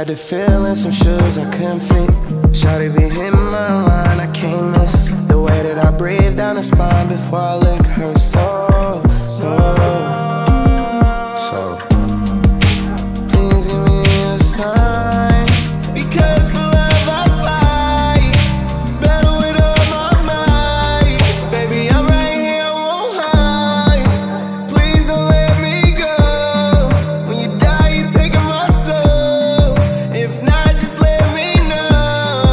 Had to fill in some shoes I couldn't fit. Shawty be hitting my line, I can't miss the way that I breathe down her spine before I lick her soul. So please give me a sign, because for love I fight, battle with all my might. Baby, I'm right here, I won't hide. Please don't let me go. When you die, you're taking my soul. If not, just let me know.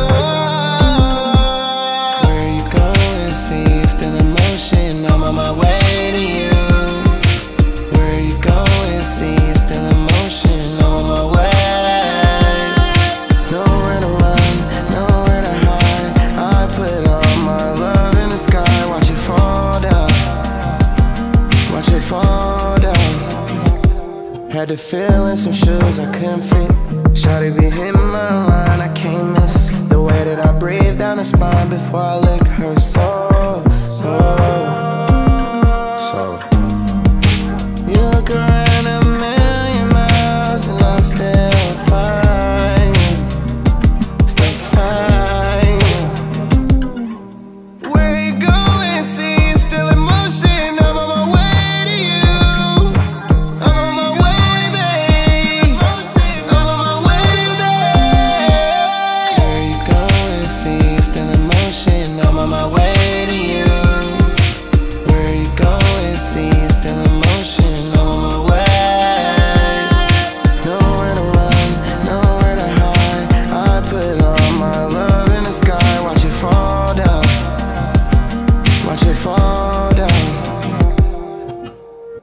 Where you going? See you still in motion. I'm on my way to you. Where you going? See you still in motion. I'm on my way. Nowhere to run, nowhere to hide. I put all my love in the sky. Watch it fall down, watch it fall down. Had to fill in some shoes I couldn't fit. Shawty be hitting my line, I can't miss the way that I breathe down her spine before I lick her soul. So you look around a million miles and I still find you, still find you. Where you going? See you still in motion. I'm on my way to you. I'm on my way, babe. I'm on my way, babe. Where you going? See you still in motion. I'm on my way to you.